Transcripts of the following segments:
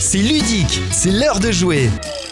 c'est ludique, c'est l'heure de jouer.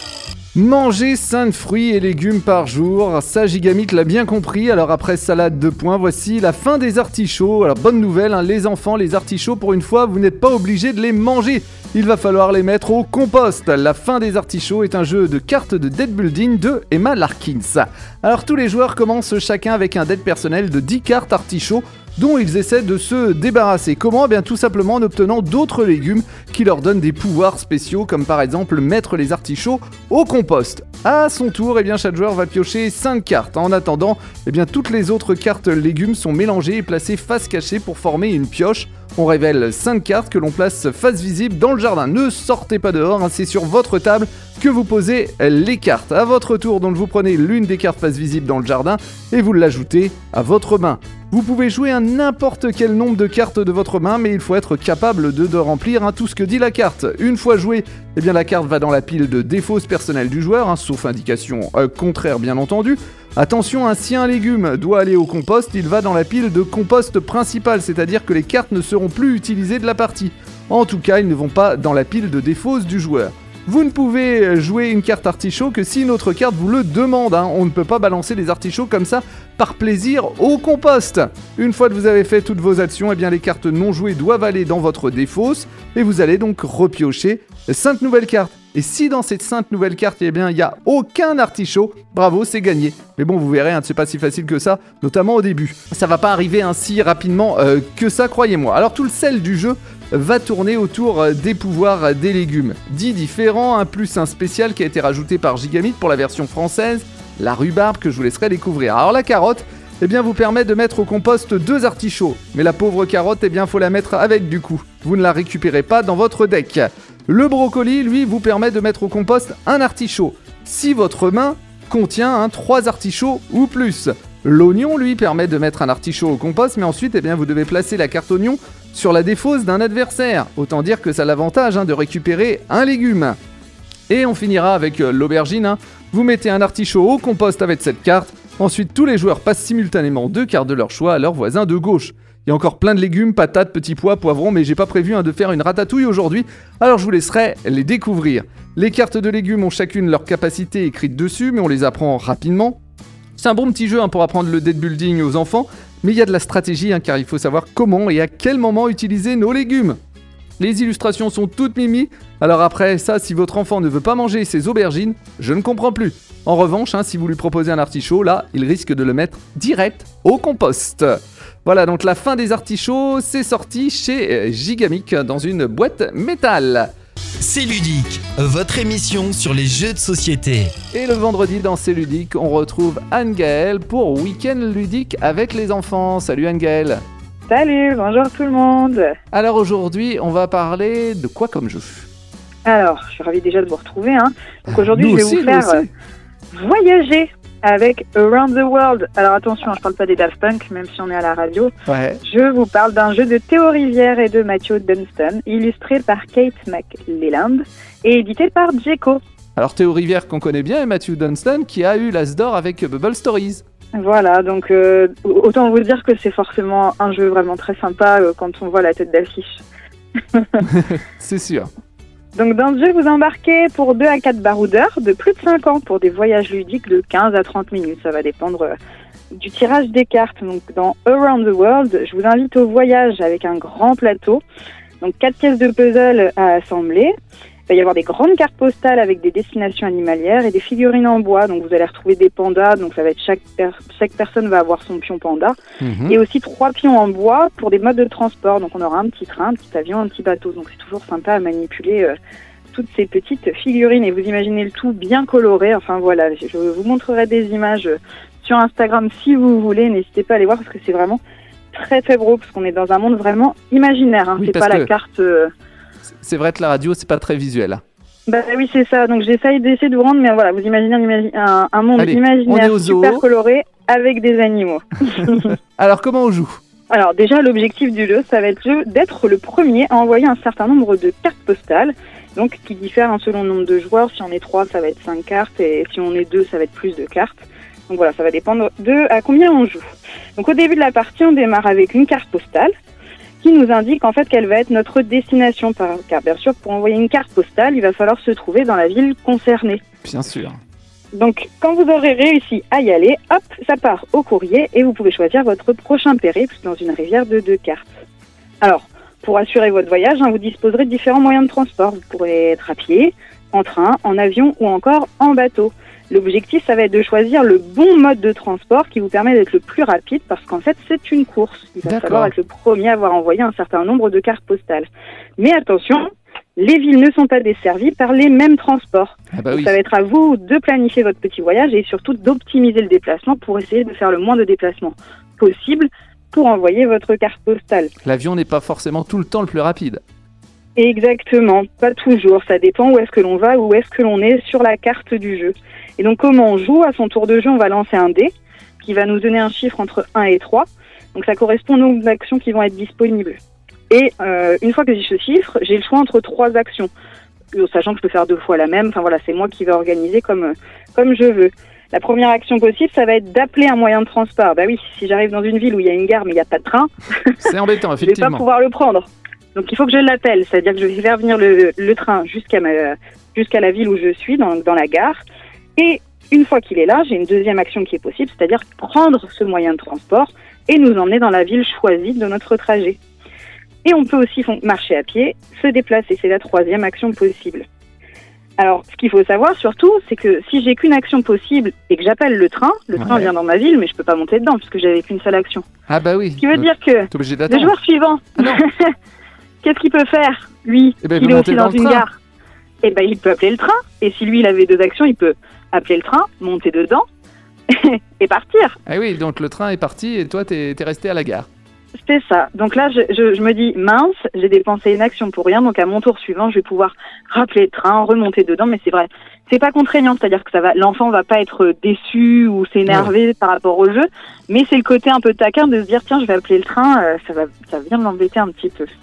Manger 5 fruits et légumes par jour, ça Gigamic l'a bien compris. Alors après salade 2 points, voici la fin des artichauts. Alors bonne nouvelle, les enfants, les artichauts pour une fois, vous n'êtes pas obligés de les manger. Il va falloir les mettre au compost. La fin des artichauts est un jeu de cartes de deck building de Emma Larkins. Alors tous les joueurs commencent chacun avec un deck personnel de 10 cartes artichauts dont ils essaient de se débarrasser. Comment ? Bien tout simplement en obtenant d'autres légumes qui leur donnent des pouvoirs spéciaux, comme par exemple mettre les artichauts au compost. À son tour, chaque joueur va piocher 5 cartes. En attendant, toutes les autres cartes légumes sont mélangées et placées face cachée pour former une pioche. On révèle 5 cartes que l'on place face visible dans le jardin. Ne sortez pas dehors, c'est sur votre table que vous posez les cartes. À votre tour, donc vous prenez l'une des cartes face visible dans le jardin et vous l'ajoutez à votre main. Vous pouvez jouer à n'importe quel nombre de cartes de votre main, mais il faut être capable de remplir tout ce que dit la carte. Une fois jouée, la carte va dans la pile de défausse personnelle du joueur, sauf indication contraire bien entendu. Attention, si un légume doit aller au compost, il va dans la pile de compost principale, c'est-à-dire que les cartes ne seront plus utilisées de la partie. En tout cas, ils ne vont pas dans la pile de défausse du joueur. Vous ne pouvez jouer une carte artichaut que si une autre carte vous le demande. On ne peut pas balancer les artichauts comme ça par plaisir au compost. Une fois que vous avez fait toutes vos actions, les cartes non jouées doivent aller dans votre défausse et vous allez donc repiocher 5 nouvelles cartes. Et si dans ces 5 nouvelles cartes, il n'y a aucun artichaut, bravo, c'est gagné. Mais bon, vous verrez, c'est pas si facile que ça, notamment au début. Ça va pas arriver ainsi rapidement que ça, croyez-moi. Alors tout le sel du jeu va tourner autour des pouvoirs des légumes. 10 différents, plus un spécial qui a été rajouté par Gigamic pour la version française, la rhubarbe que je vous laisserai découvrir. Alors la carotte, vous permet de mettre au compost 2 artichauts. Mais la pauvre carotte, faut la mettre avec du coup. Vous ne la récupérez pas dans votre deck. Le brocoli, lui, vous permet de mettre au compost un artichaut. Si votre main contient 3 artichauts ou plus. L'oignon, lui, permet de mettre un artichaut au compost, mais ensuite, vous devez placer la carte oignon sur la défausse d'un adversaire. Autant dire que ça a l'avantage de récupérer un légume. Et on finira avec l'aubergine. Vous mettez un artichaut au compost avec cette carte. Ensuite, tous les joueurs passent simultanément 2 cartes de leur choix à leur voisin de gauche. Il y a encore plein de légumes, patates, petits pois, poivrons, mais j'ai pas prévu de faire une ratatouille aujourd'hui, alors je vous laisserai les découvrir. Les cartes de légumes ont chacune leur capacité écrite dessus, mais on les apprend rapidement. C'est un bon petit jeu pour apprendre le deck building aux enfants, mais il y a de la stratégie car il faut savoir comment et à quel moment utiliser nos légumes. Les illustrations sont toutes mimi, alors après ça, si votre enfant ne veut pas manger ses aubergines, je ne comprends plus. En revanche, si vous lui proposez un artichaut, là, il risque de le mettre direct au compost. Voilà, donc la fin des artichauts, c'est sorti chez Gigamic dans une boîte métal. C'est ludique, votre émission sur les jeux de société. Et le vendredi dans C'est ludique, on retrouve Anne-Gaëlle pour Week-end ludique avec les enfants. Salut Anne-Gaëlle. Salut, bonjour tout le monde. Alors aujourd'hui, on va parler de quoi comme jeu ? Alors, je suis ravie déjà de vous retrouver. Donc aujourd'hui, je vais vous faire voyager avec Around the World. Alors attention, je parle pas des Daft Punk, même si on est à la radio. Ouais. Je vous parle d'un jeu de Théo Rivière et de Matthew Dunstan, illustré par Kate McLelland et édité par Djeco. Alors Théo Rivière qu'on connaît bien et Matthew Dunstan qui a eu l'As d'or avec Bubble Stories. Voilà, donc autant vous dire que c'est forcément un jeu vraiment très sympa quand on voit la tête d'affiche. C'est sûr. Donc dans ce jeu, vous embarquez pour 2 à 4 baroudeurs de plus de 5 ans pour des voyages ludiques de 15 à 30 minutes. Ça va dépendre du tirage des cartes. Donc dans Around the World, je vous invite au voyage avec un grand plateau. Donc 4 pièces de puzzle à assembler. Il va y avoir des grandes cartes postales avec des destinations animalières et des figurines en bois. Donc vous allez retrouver des pandas. Donc ça va être chaque personne va avoir son pion panda. Et aussi 3 pions en bois pour des modes de transport. Donc on aura un petit train, un petit avion, un petit bateau. Donc c'est toujours sympa à manipuler toutes ces petites figurines. Et vous imaginez le tout bien coloré. Enfin voilà, je vous montrerai des images sur Instagram si vous voulez. N'hésitez pas à les voir parce que c'est vraiment très très beau. Parce qu'on est dans un monde vraiment imaginaire. Oui, c'est pas la carte... C'est vrai que la radio, c'est pas très visuel. Bah oui, c'est ça. Donc j'essaye de vous rendre, mais voilà, vous imaginez un monde imaginaire super coloré avec des animaux. Alors, comment on joue ? Alors déjà, l'objectif du jeu, ça va être d'être le premier à envoyer un certain nombre de cartes postales, donc qui diffèrent selon le nombre de joueurs. Si on est 3, ça va être 5 cartes, et si on est 2, ça va être plus de cartes. Donc voilà, ça va dépendre de à combien on joue. Donc au début de la partie, on démarre avec une carte postale. qui nous indique en fait quelle va être notre destination. Car bien sûr, pour envoyer une carte postale, il va falloir se trouver dans la ville concernée. Bien sûr. Donc, quand vous aurez réussi à y aller, hop, ça part au courrier et vous pouvez choisir votre prochain périple dans une rivière de 2 cartes. Alors, pour assurer votre voyage, vous disposerez de différents moyens de transport. Vous pourrez être à pied, en train, en avion ou encore en bateau. L'objectif, ça va être de choisir le bon mode de transport qui vous permet d'être le plus rapide parce qu'en fait, c'est une course. Il va falloir être le premier à avoir envoyé un certain nombre de cartes postales. Mais attention, les villes ne sont pas desservies par les mêmes transports. Oui. Ça va être à vous de planifier votre petit voyage et surtout d'optimiser le déplacement pour essayer de faire le moins de déplacements possible pour envoyer votre carte postale. L'avion n'est pas forcément tout le temps le plus rapide. Exactement, pas toujours. Ça dépend où est-ce que l'on va, où est-ce que l'on est sur la carte du jeu. Et donc, comment on joue? À son tour de jeu, on va lancer un dé qui va nous donner un chiffre entre 1 et 3. Donc, ça correspond au nombre d'actions qui vont être disponibles. Et une fois que j'ai ce chiffre, j'ai le choix entre 3 actions, sachant que je peux faire 2 fois la même. Enfin voilà, c'est moi qui vais organiser comme je veux. La première action possible, ça va être d'appeler un moyen de transport. Bah oui, si j'arrive dans une ville où il y a une gare mais il n'y a pas de train, c'est embêtant, effectivement. Je vais pas pouvoir le prendre. Donc il faut que je l'appelle, c'est-à-dire que je vais faire venir le train jusqu'à la ville où je suis, dans la gare. Et une fois qu'il est là, j'ai une deuxième action qui est possible, c'est-à-dire prendre ce moyen de transport et nous emmener dans la ville choisie de notre trajet. Et on peut aussi marcher à pied, se déplacer, c'est la troisième action possible. Alors, ce qu'il faut savoir surtout, c'est que si j'ai qu'une action possible et que j'appelle le train vient dans ma ville, mais je peux pas monter dedans puisque j'avais qu'une seule action. Ah bah oui. Ce qui veut dire que le joueur suivant, qu'est-ce qu'il peut faire, lui, s'il est aussi dans une gare? Il peut appeler le train. Et si lui, il avait 2 actions, il peut appeler le train, monter dedans et partir. Ah oui, donc le train est parti et toi, t'es resté à la gare. C'est ça. Donc là, je me dis, mince, j'ai dépensé une action pour rien. Donc à mon tour suivant, je vais pouvoir rappeler le train, remonter dedans. Mais c'est vrai, c'est pas contraignant. C'est-à-dire que l'enfant va pas être déçu ou s'énerver par rapport au jeu. Mais c'est le côté un peu taquin de se dire, tiens, je vais appeler le train. Ça vient m'embêter un petit peu.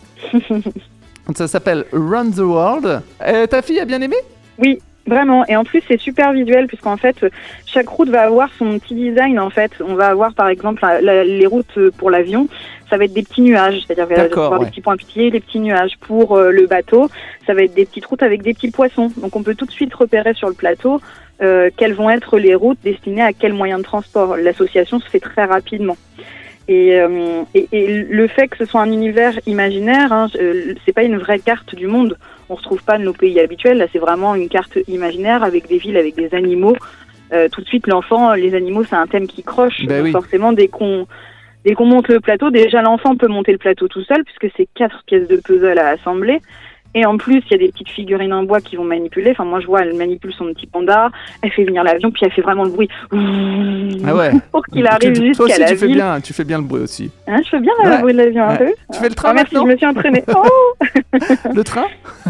Ça s'appelle Run the World. Ta fille a bien aimé? Oui. Vraiment, et en plus c'est super visuel puisqu'en fait chaque route va avoir son petit design en fait. On va avoir par exemple les routes pour l'avion, ça va être des petits nuages, c'est-à-dire qu'il va y avoir des petits pointillés, des petits nuages. Pour le bateau, ça va être des petites routes avec des petits poissons. Donc on peut tout de suite repérer sur le plateau quelles vont être les routes destinées à quel moyen de transport. L'association se fait très rapidement. Et le fait que ce soit un univers imaginaire, c'est pas une vraie carte du monde. On retrouve pas de nos pays habituels. Là, c'est vraiment une carte imaginaire avec des villes, avec des animaux. Tout de suite, l'enfant, les animaux, c'est un thème qui croche. Donc forcément, dès qu'on monte le plateau, déjà l'enfant peut monter le plateau tout seul puisque c'est 4 pièces de puzzle à assembler. Et en plus, il y a des petites figurines en bois qui vont manipuler. Enfin, moi, je vois, elle manipule son petit panda, elle fait venir l'avion, puis elle fait vraiment le bruit. Ah ouais. Pour qu'il arrive jusqu'à la ville. Tu fais bien le bruit aussi. Hein, je fais bien le bruit de l'avion un peu. Tu fais le train merci, maintenant? je me suis entraînée. Oh Le train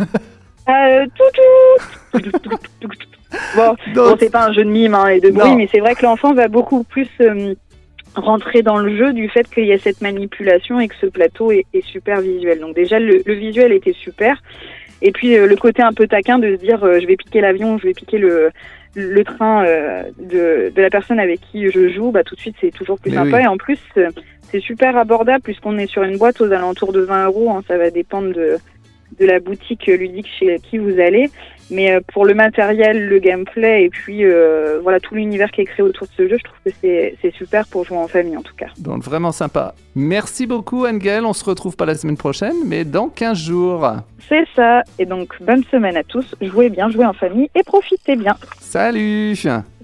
Bon, c'est pas un jeu de mime et de bruit, mais c'est vrai que l'enfant va beaucoup plus rentrer dans le jeu du fait qu'il y a cette manipulation et que ce plateau est super visuel. Donc déjà, le visuel était super. Et puis le côté un peu taquin de se dire je vais piquer l'avion, je vais piquer le train de la personne avec qui je joue, tout de suite c'est toujours plus sympa. Et en plus, c'est super abordable puisqu'on est sur une boîte aux alentours de 20 €. Ça va dépendre de la boutique ludique chez qui vous allez. Mais pour le matériel, le gameplay et puis tout l'univers qui est créé autour de ce jeu, je trouve que c'est super pour jouer en famille en tout cas. Donc vraiment sympa. Merci beaucoup Anne-Gaëlle, on se retrouve pas la semaine prochaine, mais dans 15 jours. C'est ça, et donc bonne semaine à tous, jouez bien, jouez en famille et profitez bien. Salut.